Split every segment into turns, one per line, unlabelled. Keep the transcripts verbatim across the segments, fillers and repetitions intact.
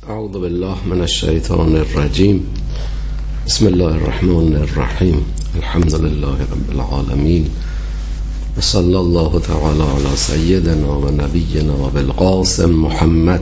اعوذ بالله من الشیطان الرجیم. بسم الله الرحمن الرحیم. الحمد لله رب العالمین و صلی الله تعالی علی سیدنا و نبینا و بالقاسم محمد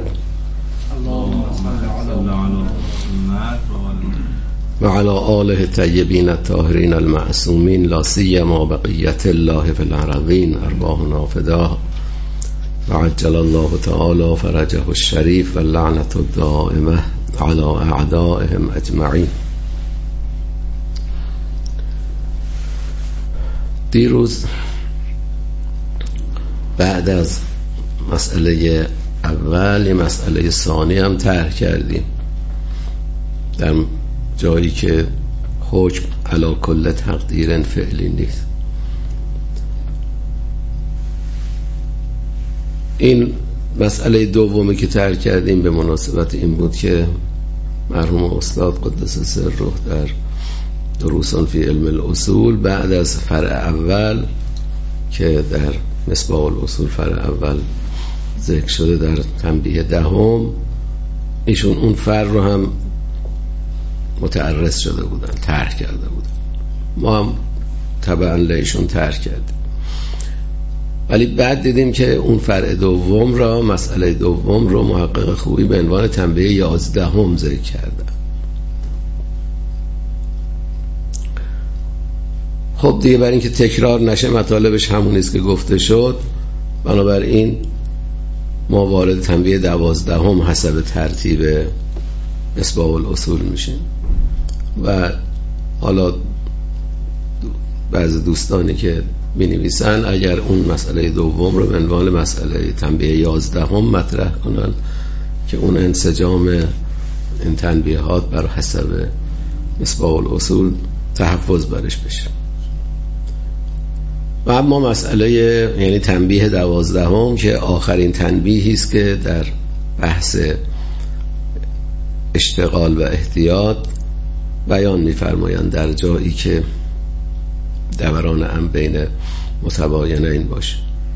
و علی آله الطیبین الطاهرین المعصومین لا سیما بقیت الله فی الارضین ارواحنا فداه و عجل الله تعالی فرجه الشریف و لعنت الدائمه علی اعدائهم اجمعین. دیروز بعد از مسئله اول مسئله ثانی هم طرح کردیم در جایی که حکم علی کل تقدیر فعلی نیست. این مسئله دومی که طرح کردیم به مناسبت این بود که مرحوم استاد قدس سره در دروسان فی علم الاصول بعد از فرع اول که در مصباح الاصول فرع اول ذکر شده در تنبیه دهم، ایشون اون فرع رو هم متعرض شده بودن، طرح کرده بودن، ما هم طبعا لیشون طرح کردیم. ولی بعد دیدیم که اون فرع دوم را، مسئله دوم رو محقق خوبی به عنوان تنبیه یازدهم ذکر کردن. خب دیگه برای اینکه تکرار نشه مطالبش همونیست که گفته شد، بنابراین ما وارد تنبیه دوازدهم حسب ترتیب مصباح الاصول میشیم و حالا بعضی دوستانی که می نویسن اگر اون مسئله دوم رو به عنوان مسئله تنبیه یازدهم مطرح کنن که اون انسجام این تنبیهات بر حسب مصباح الاصول تحفظ برش بشه. و اما مسئله یعنی تنبیه دوازدهم که آخرین تنبیهی است که در بحث اشتغال و احتیاط بیان می‌فرمایند در جایی که دوران هم بین متباینین باشه.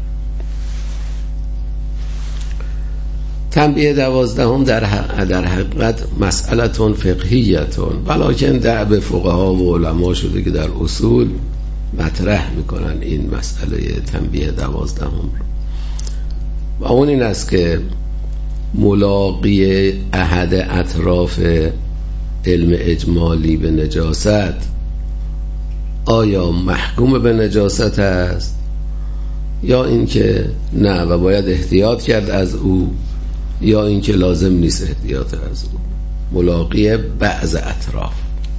تنبیه دوازدهم در در حقیقت مسئلتون فقهیتون ولکن دعب فقها و علما شده که در اصول مطرح میکنن این مسئله تنبیه دوازدهم رو، و اون این است که ملاقی احد اطراف علم اجمالی به نجاست آیا محکوم به نجاست است یا اینکه نه و باید احتیاط کرد از او، یا اینکه لازم نیست احتیاط از او. ملاقی بعض اطراف.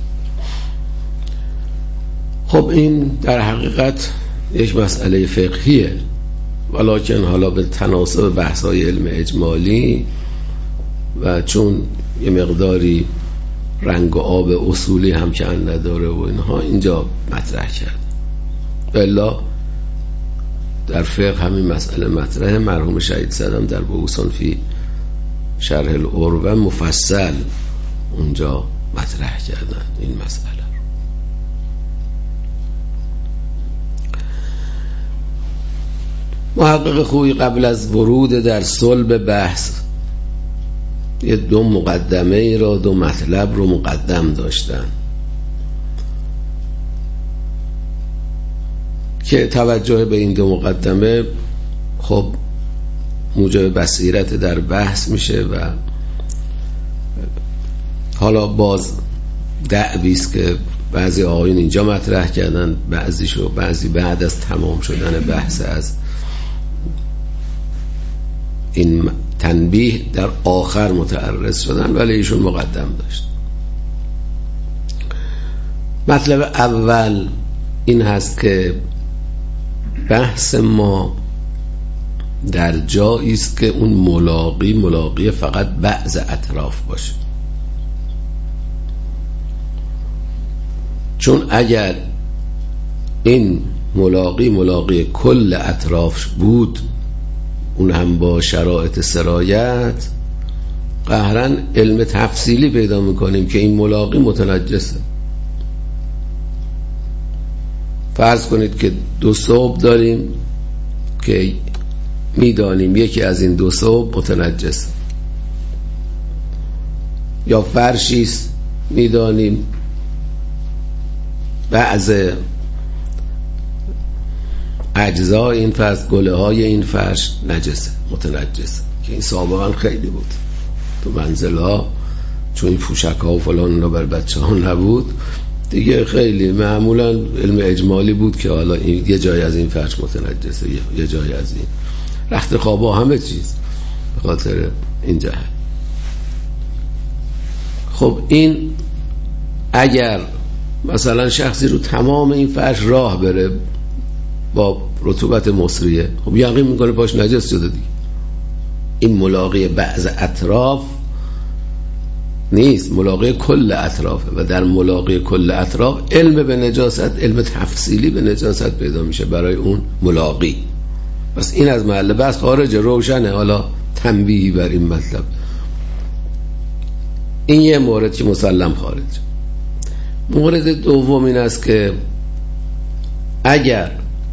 خب این در حقیقت یک مسئله فقهیه، ولکن حالا به تناسب بحث‌های علم اجمالی و چون یه مقداری رنگ و آب اصولی هم که نداره و اینها اینجا مطرح کرد. بلا در فقه همین مسئله مطرح. مرحوم شهید صدم در بحوثان فی شرح العروة مفصل اونجا مطرح کردن این مسئله رو. محقق خوبی قبل از ورود در صلب بحث یه دو مقدمه ای را، دو مطلب رو مقدم داشتن که توجه به این دو مقدمه خب موجب بصیرت در بحث میشه و حالا باز دعویست که بعضی آقایون اینجا مطرح کردن، بعضیشو بعضی بعد از تمام شدن بحث از این تنبیه در آخر متعرض شدن، ولی ایشون مقدم داشت. مطلب اول این هست که بحث ما در جایی است که اون ملاقی ملاقی فقط بعض اطراف باشه، چون اگر این ملاقی ملاقی کل اطراف بود، اون هم با شرایط سرایت، قهرن علم تفصیلی پیدا میکنیم که این ملاقی متنجسه. فرض کنید که دو ثوب داریم که میدانیم یکی از این دو ثوب متنجسه، یا فرشیست میدانیم بعض اجزای این فرش، گله های این فرش نجسه، متنجسه، که این سابقا خیلی بود تو منزل ها، چون این پوشک ها و فلان اینا بر بچه ها نبود دیگه، خیلی معمولا علم اجمالی بود که حالا این یه جای از این فرش متنجسه، یه جای از این رخت خواب ها، همه چیز به خاطر این جهت. خب این اگر مثلا شخصی رو تمام این فرش راه بره با رطوبت مصریه، خب یقین میکنه پاش نجس شده دیگه. این ملاقی بعض اطراف نیست، ملاقی کل اطرافه، و در ملاقی کل اطراف علم به نجاست، علم تفصیلی به نجاست پیدا میشه برای اون ملاقی. بس این از محل بس خارج، روشنه. حالا تنبیهی بر این مطلب، این یه مورد که مسلم خارج. مورد دوم این است که اگر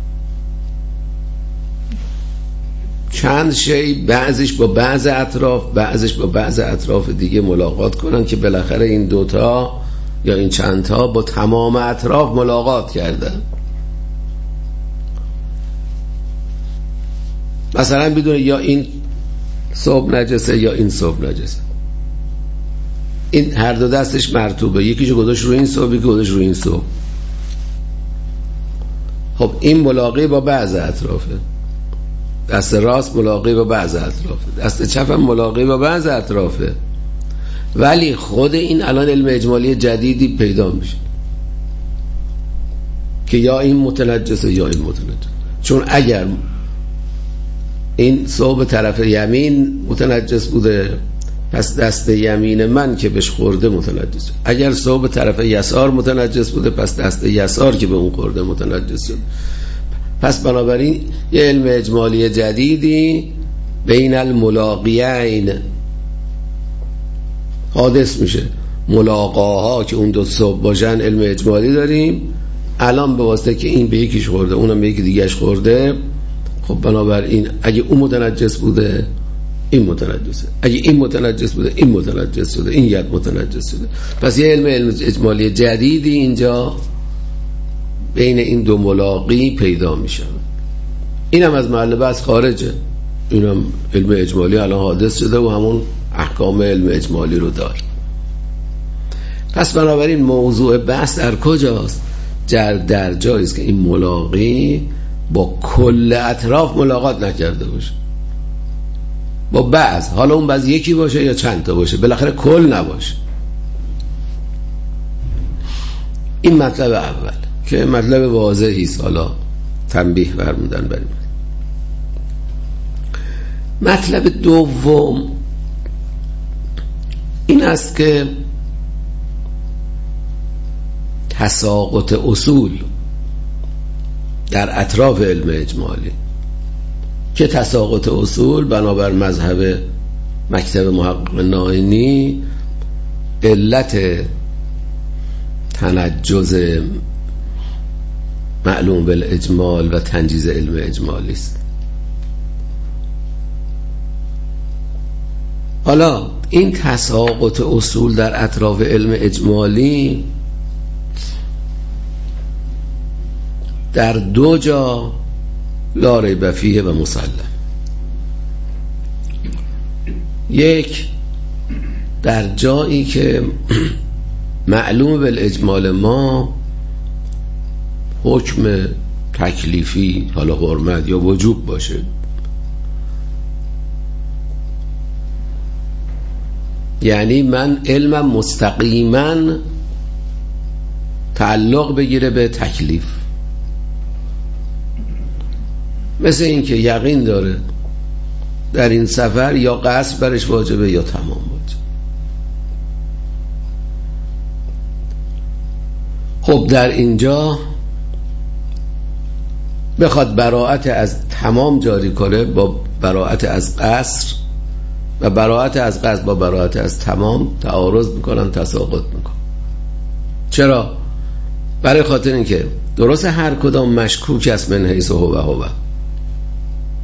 چند شی بعضیش با بعض اطراف بعضیش با بعض اطراف دیگه ملاقات کنن که بالاخره این دوتا یا این چند تا با تمام اطراف ملاقات کردن، مثلا بدونه یا این ثوب نجسه یا این ثوب نجسه، این هر دو دستش مرطوبه، یکیشو گذاشت روی این ثوب یکی گذاشت روی این ثوب، خب این ملاقی با بعض اطرافه، دست راست ملاقی با بعض اطرافه، دست چپ هم ملاقی با بعض اطرافه، ولی خود این الان علم اجمالی جدیدی پیدا میشه که یا این متنجسه یا این متنجسه. چون اگر این ثوب طرف یمین متنجس بوده پس دست یمین من که بهش خورده متنجس، اگر ثوب طرف یسار متنجس بوده پس دست یسار که به اون خورده متنجس شد. پس بنابراین یه علم اجمالی جدیدی بین الملاقیین حادث میشه. ملاقاها که اون دو ثوب باشن علم اجمالی داریم، الان به واسطه که این به یکیش خورده اونم به یکی دیگهش خورده، خب بنابراین اگه اون متنجس بوده این متنجسه، اگه این متنجس بوده این متنجس شده، این ید متنجس شده. پس یه علم, علم اجمالی جدیدی اینجا بین این دو ملاقی پیدا میشه. اینم از محل بحث خارجه، اینم علم اجمالی الان حادث شده و همون احکام علم اجمالی رو داره. پس بنابراین موضوع بحث در کجاست؟ در جایی است که این ملاقی با کل اطراف ملاقات نکرده باشه، با بعض، حالا اون بعض یکی باشه یا چند تا باشه، بالاخره کل نباشه. این مطلب اول که مطلب واضحی است، حالا تنبیه فرمودن بریم. مطلب دوم این است که تساقط اصول در اطراف علم اجمالی، که تساقط اصول بنابر مذهب مکتب محقق نائینی علت تنجز معلوم بالاجمال و تنجیز علم اجمالی است. حالا این تساقط اصول در اطراف علم اجمالی در دو جا لا ریب فیه و مسلم. یک، در جایی که معلوم بالاجمال ما حکم تکلیفی، حالا حرمت یا وجوب باشه، یعنی من علمم مستقیما تعلق بگیره به تکلیف، مثل این که یقین داره در این سفر یا قصر برش واجبه یا تمام واجب. خب در اینجا بخواد براءت از تمام جاری کنه با براءت از قصر، و براءت از قصر با براءت از تمام تعارض میکنن، تساقط میکنن. چرا؟ برای خاطر اینکه درست هر کدام مشکوک است من حیث هو و هو،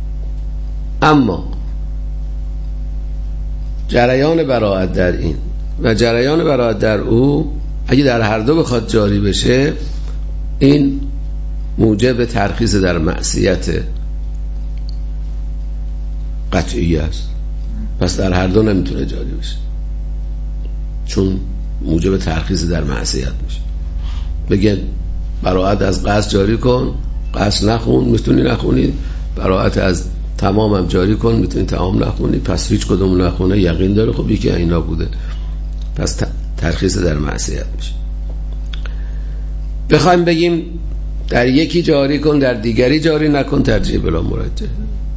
اما جریان براءت در این و جریان براءت در او اگه در هر دو بخواد جاری بشه، این موجب ترخیص در معصیت قطعی است. پس در هر دو نمیتونه جاری بشه، چون موجب ترخیص در معصیت میشه. بگن براءت از قصد جاری کن، قصد نخون، میتونی نخونی. براءت از تمام هم جاری کن، میتونی تمام نخونی. پس هیچ کدوم نخونه، یقین داره خب یکی اینا بوده، پس ترخیص در معصیت میشه. بخوایم بگیم در یکی جاری کن در دیگری جاری نکن، ترجیح بلا مرجح.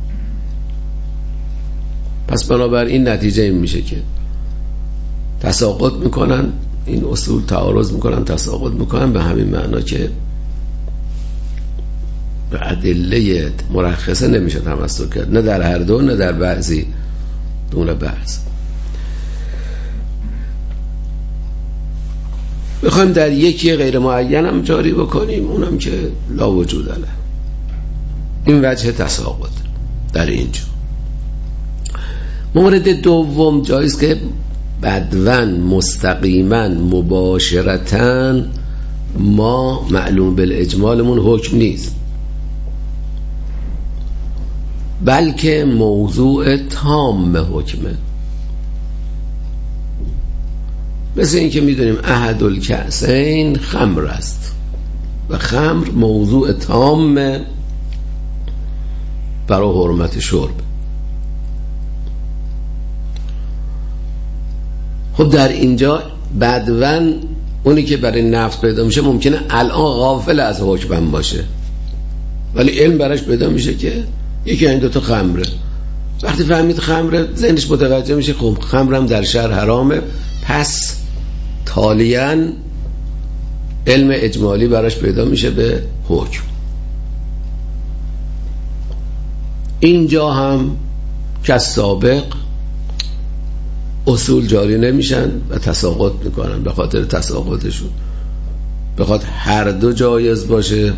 پس بنابراین نتیجه این میشه که تساقط میکنن، این اصول تعارض میکنن، تساقط میکنن، به همین معنا که به ادله مرخصه نمیشه تمسک کرد، نه در هر دو نه در بعضی دون بعض. بخوایم در یکی غیر معین هم جاری بکنیم، اونم که لا وجود له. این وجه تساقط در اینجا. مورد دوم جایز که بدون مستقیما مباشرتاً ما معلوم بالاجمالمون حکم نیست، بلکه موضوع تام حکمه. مثل این که میدونیم احد الکأسین خمر است و خمر موضوع تام برای حرمت شرب. خب در اینجا بدون اونی که برای نفس پیدا میشه ممکنه الان غافل از حکم باشه، ولی علم براش پیدا میشه که یکی این دوتا خمره. وقتی فهمید خمره، ذهنش متوجه میشه خب خمرم در شهر حرامه، پس تالیاً علم اجمالی براش پیدا میشه به حکم. اینجا هم که سابق اصول جاری نمیشن و تساقط میکنن. به خاطر تساقطشون بخواد هر دو جایز باشه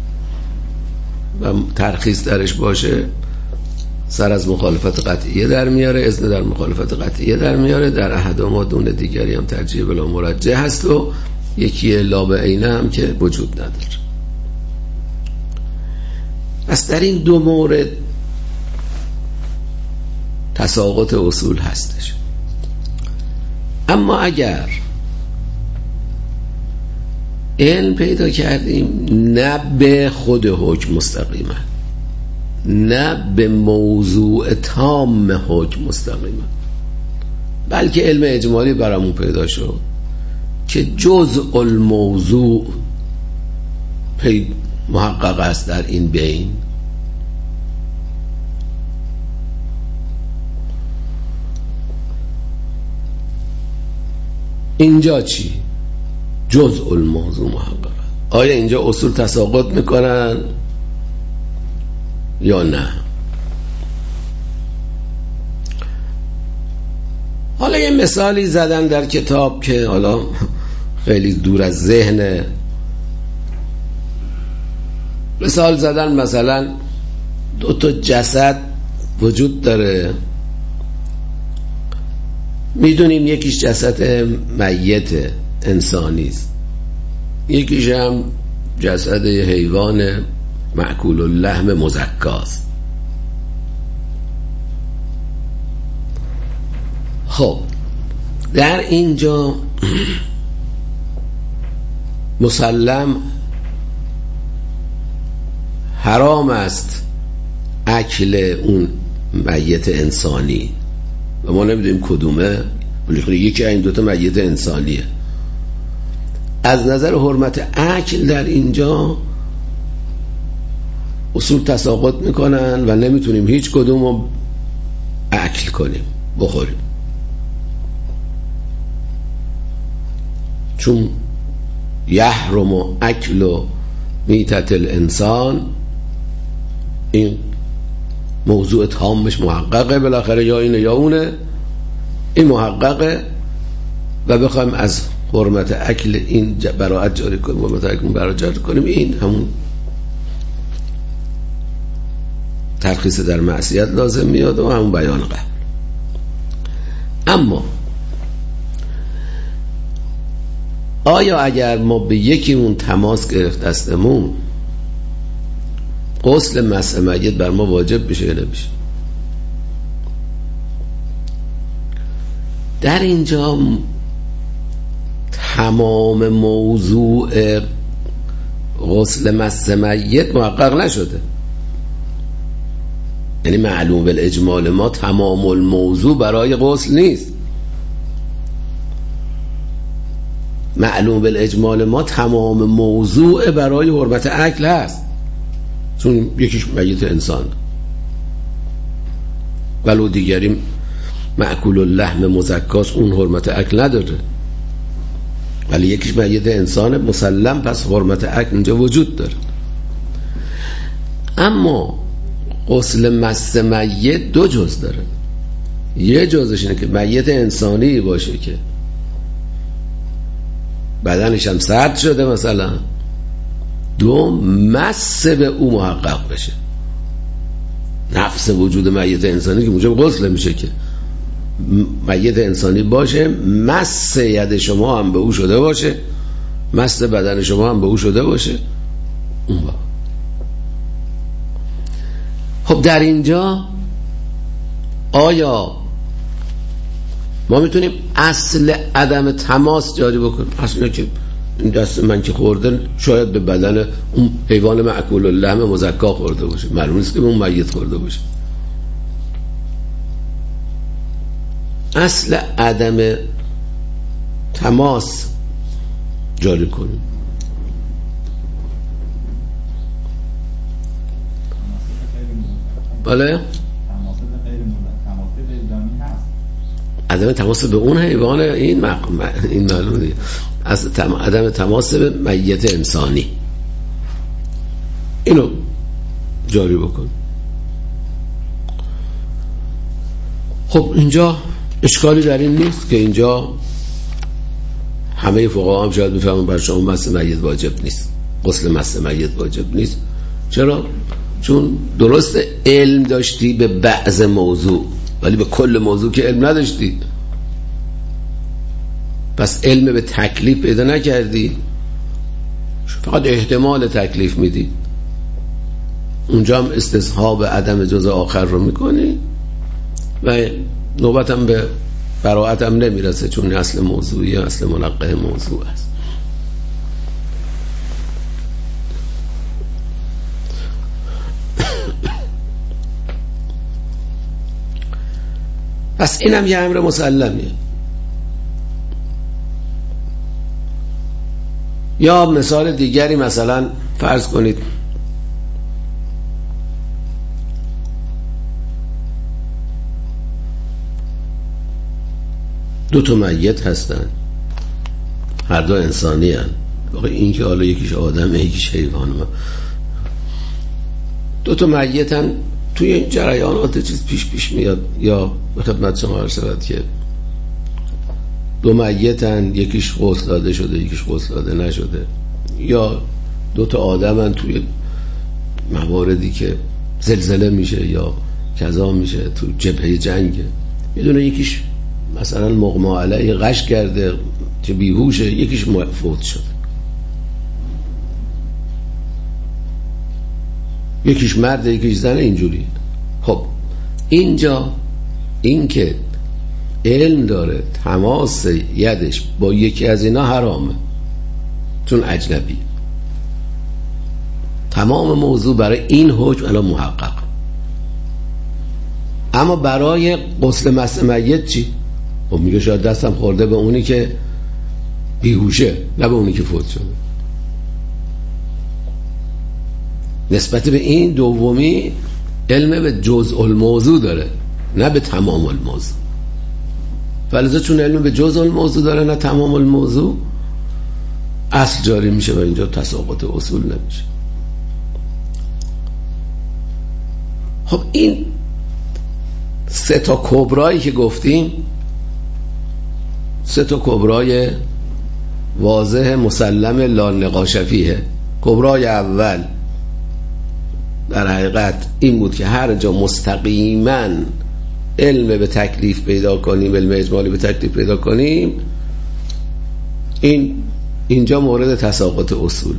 و ترخیص درش باشه، سر از مخالفت قطعیه در میاره، اذن در مخالفت قطعیه در میاره. در احدهما دون دیگری هم ترجیح بلا مرجح هست و یکی لا بعینه هم که وجود نداره. پس در این دو مورد تساقط اصول هستش. اما اگر علم پیدا کردیم نه به خود حکم مستقیما، نه به موضوع تام حکم مستقیما، بلکه علم اجمالی برامون پیدا شد که جزء الموضوع پی محقق است در این بین، اینجا چی؟ جزء الموضوع محقق. آیا اینجا اصول تساقط میکنن یا نه؟ حالا یه مثالی زدن در کتاب که حالا خیلی دور از ذهن. مثال زدن مثلا دو تا جسد وجود داره، میدونیم یکیش جسد میت انسانی است، یکیش هم جسد حیوان مأکول اللحم مزکاست. خب در اینجا مسلم حرام است اکل اون میت انسانی و ما نمیدونیم کدومه، ولی یکی این دوتا میت انسانیه. از نظر حرمت اکل در اینجا اصول تساقط میکنن و نمیتونیم هیچ کدوم رو اکل کنیم، بخوریم، چون یحرم اکل میتت الانسان، این موضوع تامش محققه بالاخره، یا اینه یا اونه، این محققه و بخوایم از حرمت اکل این براءت جاری کنیم، حرمت اکل براءت جاری کنیم، این همون ترخیص در معصیت لازم میاد و همون بیان قبل. اما آیا اگر ما به یکیمون تماس گرفت دستمون غسل مسح میت بر ما واجب بشه یا نمیشه؟ در اینجا تمام موضوع غسل مسح میت محقق نشده، یعنی معلوم بالاجمال ما تمام الموضوع برای غسل نیست. معلوم بالاجمال ما تمام موضوع برای حرمت اکل هست، چون یکیش میت انسان ولو دیگری مأکول اللحم مزکاست، اون حرمت اکل نداره، ولی یکیش میت انسان مسلم، پس حرمت اکل اینجا وجود داره. اما غسل مسح میت دو جز داره. یه جزش اینه که میت انسانی باشه که بدنش هم سرد شده مثلا، دو مسح به او محقق بشه. نفس وجود میت انسانی که موجب غسل میشه که میت انسانی باشه، مسح ید شما هم به او شده باشه، مسح بدن شما هم به او شده باشه. اون با خب در اینجا آیا ما میتونیم اصل عدم تماس جاری بکنیم؟ اصلا که این دست من که خورده شاید به بدن اون حیوان مأکول اللحم مزکا خورده باشه، معلوم نیست که به اون میت خورده باشه. اصل عدم تماس جاری کنیم. بله؟ عدم تماس به اون حیوان این مقام این معلومه دیگه. از تم... عدم تماس به میت انسانی اینو جاری بکن. خب اینجا اشکالی در این نیست که اینجا همه فقها هم شاید بفهمن بر شما مسح میت واجب نیست، غسل مسح میت واجب نیست. چرا؟ چون درست علم داشتی به بعض موضوع ولی به کل موضوع که علم نداشتی، پس علم به تکلیف پیدا نکردی، فقط احتمال تکلیف میدی. اونجا هم استصحاب عدم جز آخر رو میکنی و نوبت هم به براعت هم نمیرسه، چون اصل موضوعی اصل منقه موضوع است. پس اینم یه امر مسلمیه. یا مثال دیگری، مثلا فرض کنید دو تا میت هستن، هر دو انسانی هستن. این که حالا یکیش آدمه یکیش حیوانه، دو تا میت هستن. توی این جریانات چیز پیش پیش میاد، یا به خدمت شما عرض شود که دو میتن، یکیش غسل داده شده یکیش غسل داده نشده، یا دو تا آدمن توی مواردی که زلزله میشه یا کذا میشه، تو جبهه جنگه، میدونه یکیش مثلا مغما علیه غش کرده که بیهوشه، یکیش فوت شده، یکیش مرد یکیش زنه، اینجوری. خب اینجا این که علم داره تماس یدش با یکی از اینا حرامه چون اجنبی. تمام موضوع برای این حکم الان محقق. اما برای غسل مسح میت چی؟ خب میگه شاید دستم خورده به اونی که بیهوشه، نه به اونی که فوت شده. نسبت به این دومی علم به جزء الموضوع داره، نه به تمام الموضوع. فلذا چون علم به جزء الموضوع داره نه تمام الموضوع، اصل جاری میشه و اینجا تساقط اصول نمیشه. خب این سه تا کبرایی که گفتیم، سه تا کبرای واضح مسلم لا نقاش فیه. کبرای اول در حقیقت این بود که هر جا مستقیما علم به تکلیف پیدا کنیم، علم اجمالی به تکلیف پیدا کنیم، این اینجا مورد تساقط اصول.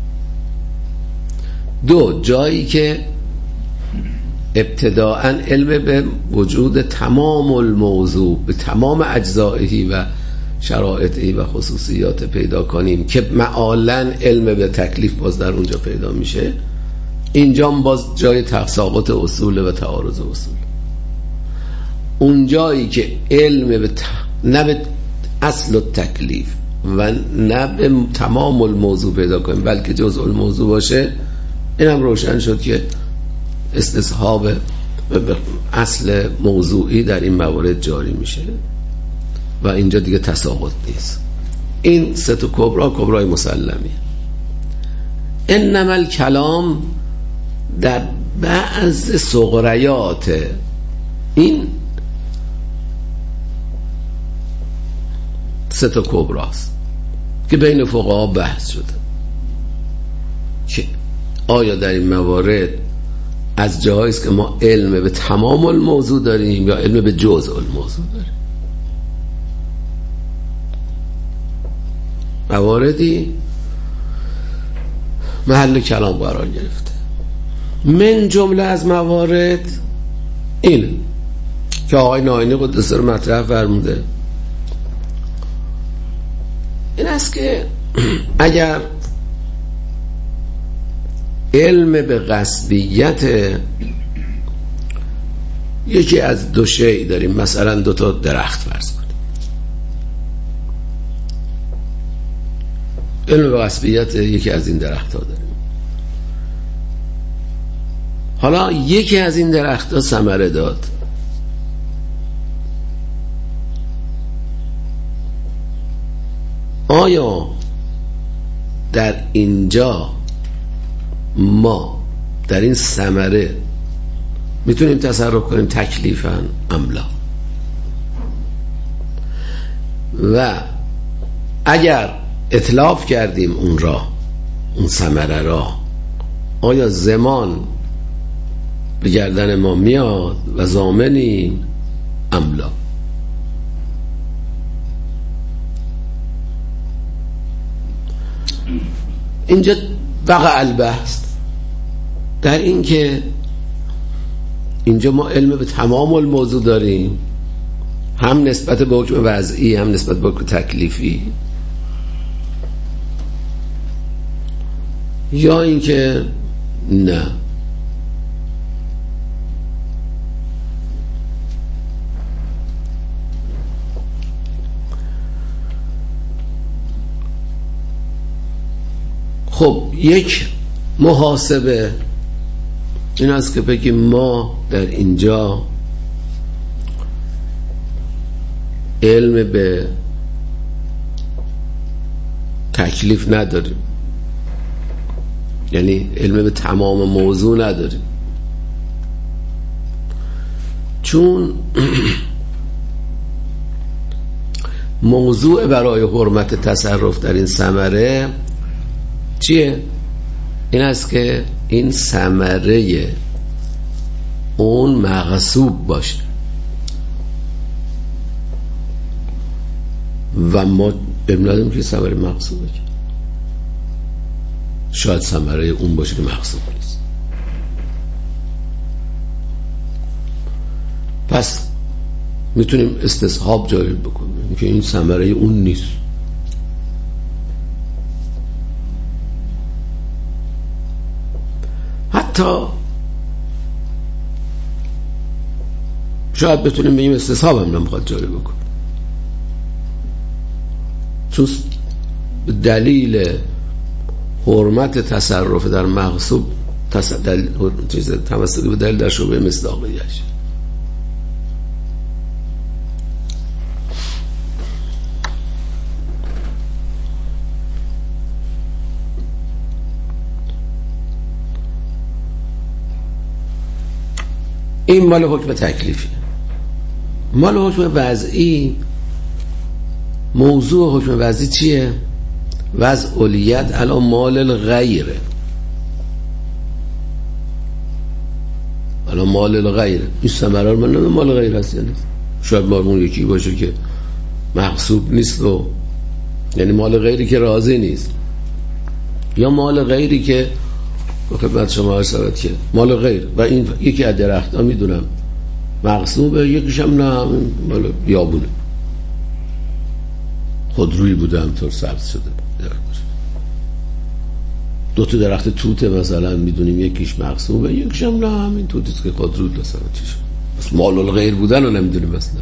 دو، جایی که ابتداءً علم به وجود تمام الموضوع به تمام اجزائهی و شرایطی و خصوصیات پیدا کنیم که معالاً علم به تکلیف باز در اونجا پیدا میشه، اینجا باز جای تساقط اصول و تعارض اصول. اون جایی که علم به ت... نه به اصل و تکلیف و نه به تمام الموضوع پیدا کنیم بلکه جزء الموضوع باشه، اینم روشن شد که استصحاب اصل موضوعی در این موارد جاری میشه و اینجا دیگه تساقط نیست. این سه تا کبرا کبرای مسلمی. انما الکلام در بعض صغریات این سه تا کبراست که بین فقها بحث شده که آیا در این موارد از جایی است که ما علم به تمام الموضوع داریم یا علم به جزء الموضوع داریم. مواردی محل کلام قرار گرفته. من جمله از موارد این که آقای ناینی قدس سر مطرح فرموده این است که اگر علم به غصبیت یکی از دو شیء داریم، مثلا دو تا درخت فرض کنیم، علم به غصبیت یکی از این درخت ها داریم، حالا یکی از این درخت ها ثمره داد، آیا در اینجا ما در این ثمره میتونیم تصرف کنیم تکلیفاً املا؟ و اگر اتلاف کردیم اون را اون ثمره را، آیا زمان به گردن ما میاد و ضامنیم املا؟ اینجا وقع البحث در این که اینجا ما علم به تمام الموضوع داریم، هم نسبت به حکم وضعی هم نسبت به حکم تکلیفی، یا اینکه نه خب یک محاسبه این است که بگیم ما در اینجا علم به تکلیف نداریم، یعنی علم به تمام موضوع نداریم، چون موضوع برای حرمت تصرف در این ثمره چیه؟ این است که این ثمره اون مغصوب باشه و ما ببینیم که ثمره مغصوبه، شاید ثمره اون باشه که مغصوب نیست. پس میتونیم استصحاب جاری بکنیم که این ثمره اون نیست. حتی شاید بتونیم بگیم استصحاب هم نمیخواد جاری بکن، چون دلیل حرمت تصرف در مغصوب تمسکی به دلیل در شعبه مصداقیش. این مال حکم تکلیفی. مال حکم وضعی، موضوع حکم وضعی چیه؟ وضع الیت علی مال الغیره، علی مال الغیره. این ثمره من نه مال غیر است، یعنی شاید مال اون یکی باشه که مغصوب نیست و یعنی مال غیری که راضی نیست، یا مال غیری که خدمت شما عرض شود که مال غیر و این یکی از درخت‌ها میدونم مغصوبه، یکیش هم نه مال بیابونه خودرویی بوده همطور سبز شده. دو تا درخت توته مثلا میدونیم یکیش مغصوبه یکیش هم نه همین توتیست که خودروی مثلا چی شد، بس مال الغیر بودن رو نمیدونیم مثلا.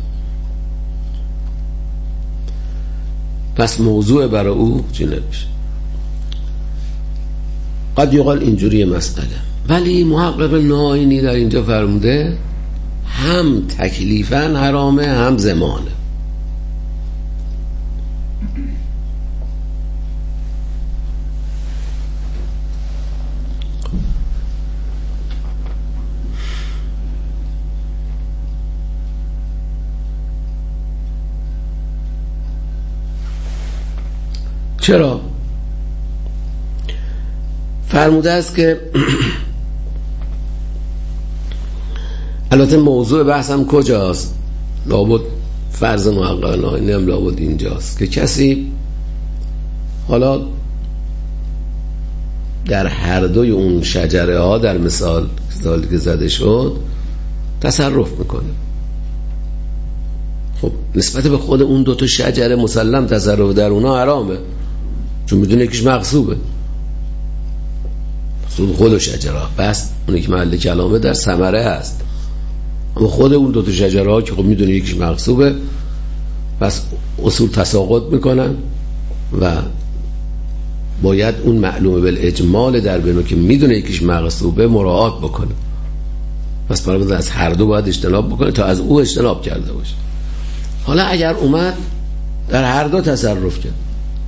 پس موضوع برای او چی نمیشه. قد یقال اینجوری مسئله، ولی محقق ناینی در اینجا فرموده هم تکلیفاً حرامه هم زمانه. چرا؟ فرموده است که البته موضوع بحثم کجاست؟ لابد فرض محقق ناینی هم لابد اینجاست که کسی حالا در هر دوی اون شجره ها در مثال مثالی که زده شد تصرف میکنه. خب نسبت به خود اون دوتا شجره مسلم تصرف در اونا حرامه، چون میدونه یکیش مغصوبه، خود شجره بس اونی که محل کلامه در ثمره هست، اما خود اون دو تا شجره ها که خب میدونه یکیش مغصوبه پس اصول تساقط میکنن و باید اون معلومه بالاجمال در بینو که میدونه یکیش مغصوبه مراعات بکنه. پس برای از هر دو باید اجتناب بکنه تا از او اجتناب کرده باشه. حالا اگر اومد در هر دو تصرف کرد،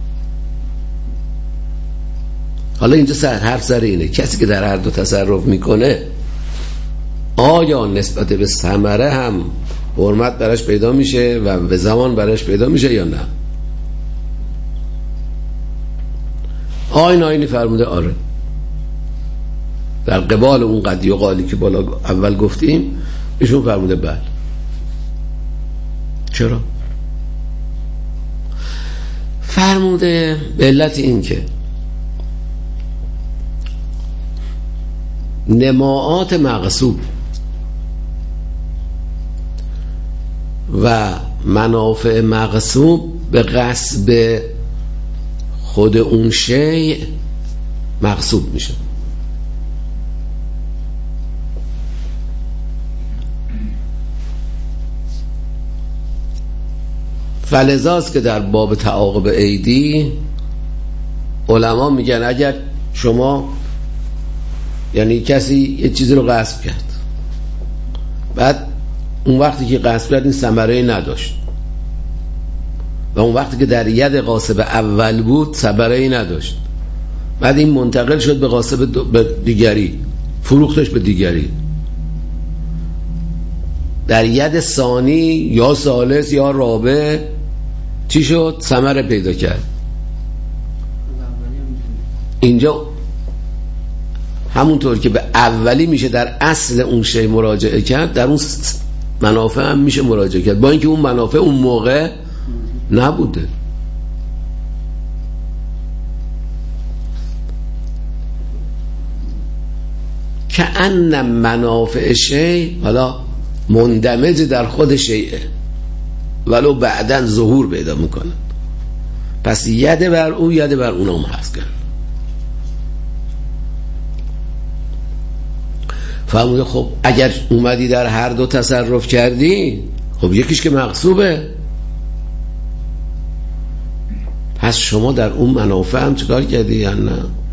حالا اینجا سر حرف سر اینه کسی که در هر دو تصرف میکنه آیا نسبت به ثمره هم حرمت براش پیدا میشه و به زمان براش پیدا میشه یا نه؟ آی ناینی فرموده آره. در قبال اون قد یقالی که بالا اول گفتیم ایشون فرموده بله. چرا؟ فرموده به علت این که نماعات مغصوب و منافع مغصوب به غصب خود اون شیء مغصوب میشه. فلذاست که در باب تعاقب ایدی علما میگن اگر شما یعنی کسی یه چیزی رو غصب کرد، بعد اون وقتی که غصب کرد این ثمره نداشت و اون وقتی که در ید غاصب اول بود ثمره نداشت، بعد این منتقل شد به غاصب به دیگری، فروختش به دیگری، در ید ثانی یا ثالث یا رابع چی شد؟ ثمره پیدا کرد. اینجا همونطور که به اولی میشه در اصل اون شی مراجعه کرد، در اون منافع هم میشه مراجعه کرد، با اینکه اون منافع اون موقع نبوده. که ان منافع شی حالا مندمج در خود شیء ولو بعدن ظهور پیدا میکنه، پس ید بر او ید بر اونم هست کرد. فهمونده خب اگر اومدی در هر دو تصرف کردی، خب یکیش که مغصوبه، پس شما در اون منافع هم چکار کردی یا نه؟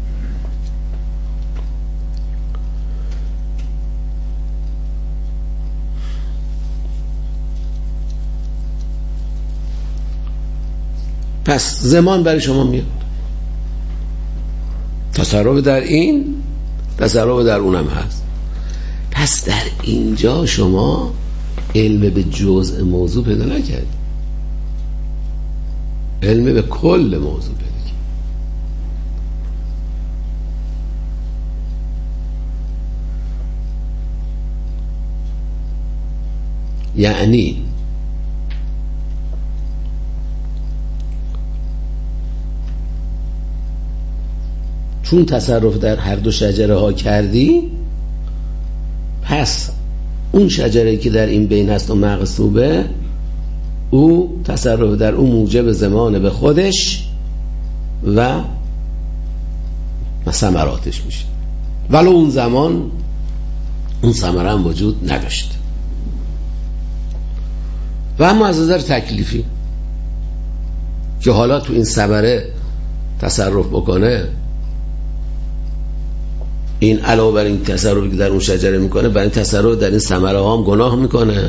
پس زمان برای شما میاد، تصرف در این تصرف در اونم هست. پس در اینجا شما علم به جزء موضوع پیدا نکردید، علم به کل موضوع پیدا کرد. یعنی چون تصرف در هر دو شجره ها کردی، پس اون شجره که در این بین هست و مغصوبه، او تصرف در اون موجب زمان به خودش و ثمراتش میشه، ولو اون زمان اون ثمره هم وجود نداشت. و اما از نظر تکلیفی که حالا تو این ثمره تصرف بکنه، این علاوه بر این تصرفی که در اون شجره میکنه، برای این تصرف در این ثمره ها هم گناه میکنه.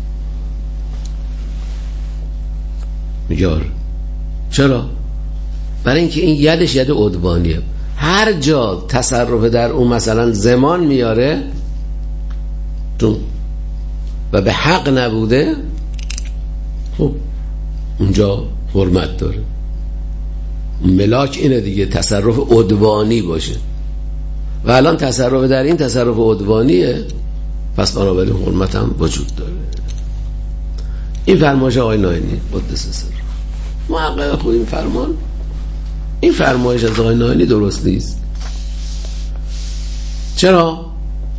میگه چرا؟ برای اینکه این یدش ید عدوانیه. هر جا تصرف در اون مثلا زمان میاره تو و به حق نبوده، خب اونجا حرمت داره. ملاک اینه دیگه، تصرف عدوانی باشه. و الان تصرف در این تصرف عدوانیه، پس بنابراین حرمت هم وجود داره. این فرمایش آقای ناینی قدس سر محقق خود این فرمان، این فرمایش از آقای ناینی درست نیست. چرا؟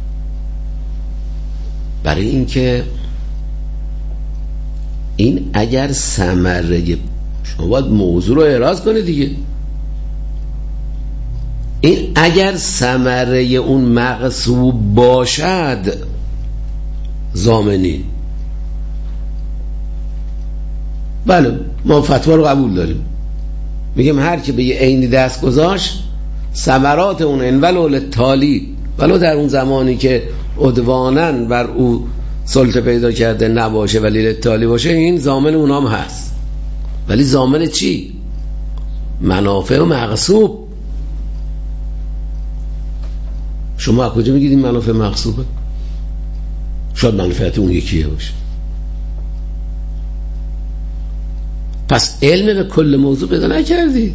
برای اینکه این اگر ثمره، شما باید موضوع رو اعراض کنید دیگه، این اگر ثمره اون مغصوب باشد ضامنی، بله ما فتوا رو قبول داریم، میگیم هر که به یه عینی دست گذاشت ثمرات اون این ولو للتالی، ولو در اون زمانی که عدوانن بر او سلطه پیدا کرده نباشه ولی للتالی باشه، این ضامن اونام هست. ولی ضامن چی؟ منافع و مغصوب. شما از کجا میگید این منافع مغصوبه؟ شاید منفعت اون یکیه باشه. پس علم به کل موضوع پیدا نکردی.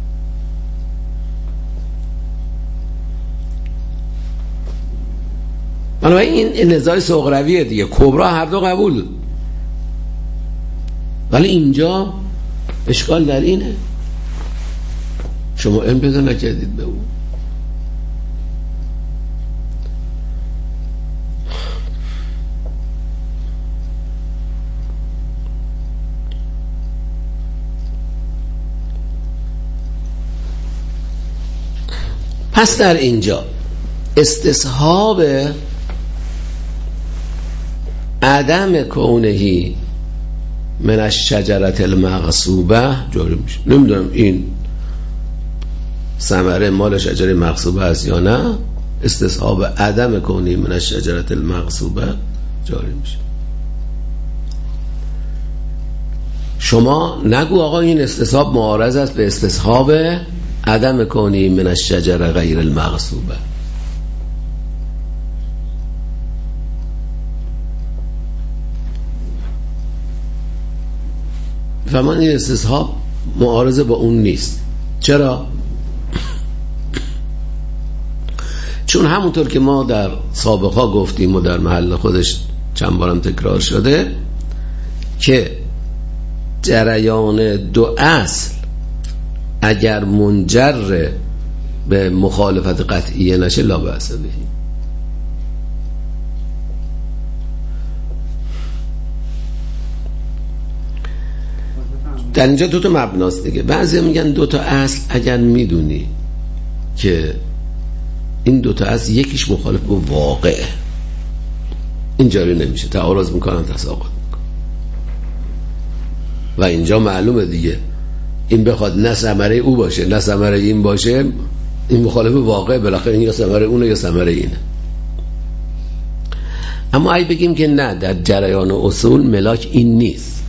بنابراین این نزاع صغرویه دیگه، کبرا هر دو قبول، ولی اینجا اشکال در اینه شما علم پیدا نکردید به اون. پس در اینجا استصحاب عدم کونهی من الشجرة المغصوبه جاری میشه. نمیدونم این ثمره مال شجره مغصوبه است یا نه، استصحاب عدم کونهی من الشجرة المغصوبه جاری میشه. شما نگو آقا این استصحاب معارض است به استصحاب عدم کونهی من الشجره غیر المغصوبه. فهمان این استصحاب معارض با اون نیست. چرا؟ چون همونطور که ما در سابقا گفتیم و در محل خودش چند بارم تکرار شده که جریان دو اصل اگر منجر به مخالفت قطعیه نشه لا بأس بهی. در اینجا دو تا مبناست دیگه. بعضی میگن دو تا اصل اگر میدونی که این دو تا اصل یکیش مخالف با واقعه، این جاری نمیشه، تعارض میکنن، تساقط میکنن. و اینجا معلومه دیگه این بخواد نه ثمره او باشه نه ثمره این باشه، این مخالف واقع، بالاخره این یا ثمره اونه یا ثمره اینه. اما اگه بگیم که نه، در جریان اصول ملاک این نیست،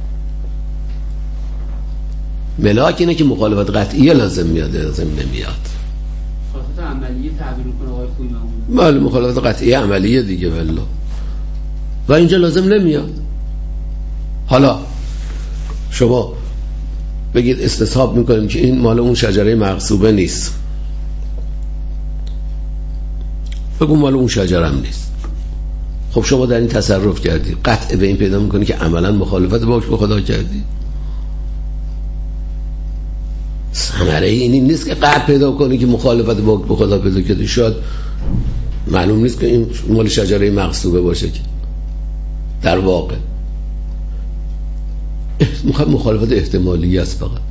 ملاک اینه که مخالفت قطعیه لازم میاد لازم نمیاد.
خاصت عملیه تعبیر کنه آقای خویی
بله مخالفت قطعیه عملیه دیگه والله، و اینجا لازم نمیاد. حالا شما بگید استصحاب میکنیم که این مال اون شجره مغصوبه نیست، بگو مال اون شجره هم نیست. خب شما در این تصرف کردی، قطع به این پیدا میکنی که عملا مخالفت با حکم خدا کردی. ثمره این نیست که قطع پیدا کنی که مخالفت با خدا پیدا کنی. شاید معلوم نیست که این مال شجره مغصوبه باشه که در واقع مخالفت احتمالی است فقط.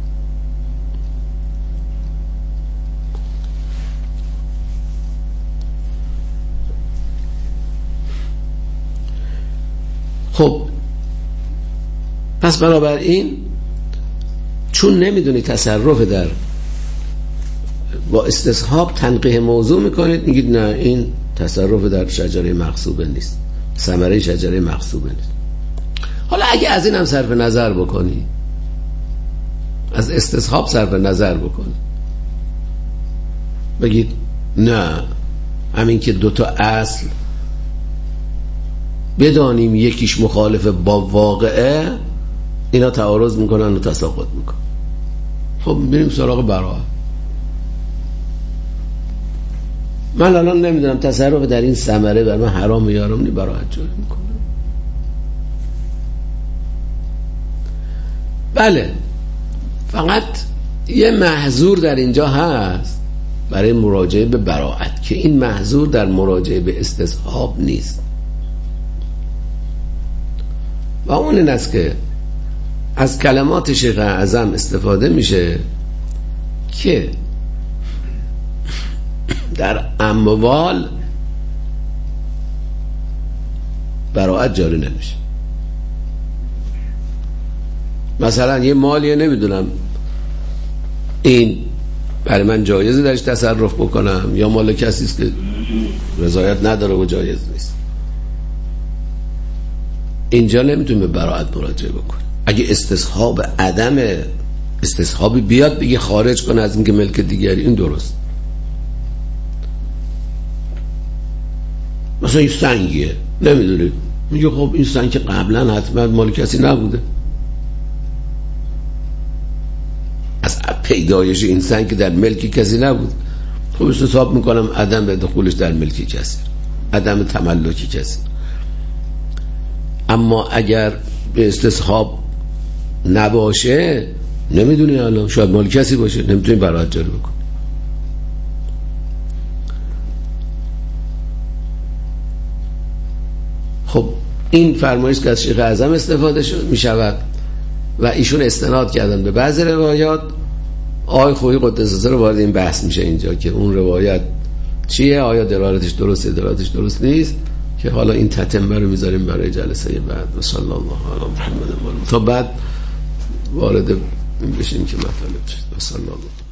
خب پس بنابراین چون نمیدونی تصرف در با استصحاب تنقیح موضوع میکنید، میگید نه این تصرف در شجره مغصوبه نیست، ثمره شجره مغصوبه نیست. حالا اگه از این هم صرف نظر بکنی، از استصحاب صرف نظر بکنی، بگید نه همین که دوتا اصل بدانیم یکیش مخالف با واقعه، اینا تعارض میکنن و تساقط میکنن. خب بریم سراغ براءت. من الان نمیدونم تصرف در این ثمره بر من حرام یا حرام نی، براءت جاری میکنم. بله فقط یه محظور در اینجا هست برای مراجعه به براءت که این محظور در مراجعه به استصحاب نیست و اون این است که از کلمات شیخ اعظم استفاده میشه که در اموال براءت جاری نمیشه. مثلا یه مالیه نمیدونم این برای من جایزه درش تصرف بکنم یا مال کسی است که رضایت نداره و جایز نیست، اینجا نمیتونی به براءت مراجعه بکنی. اگه استصحاب عدم استصحابی بیاد بگه خارج کنه از اینکه ملک دیگری، این درست. مثلا این سنگیه نمیدونی، میگه خب این سنگ که قبلا حتما مال کسی نبوده، از پیدایش این سنگ که در ملکی کسی نبود، خب استصحاب میکنم عدم به دخولش در ملکی کسی، عدم تملکی کسی. اما اگر به استصحاب نباشه نمیدونی، الان شاید مال کسی باشه، نمیتونی براءت جاری بکن. خب این فرمایش که از شیخ اعظم استفاده شد می شود و ایشون استناد کردن به بعضی روایات. آقای خویی قدس سره وارد این بحث میشه اینجا که اون روایت چیه، آیا دلالتش درسته دلالتش درست نیست، که حالا این تتمه رو میذاریم برای جلسه بعد. و صلی الله علی محمد تا بعد وارد بشیم که مطالب شد. و صلی الله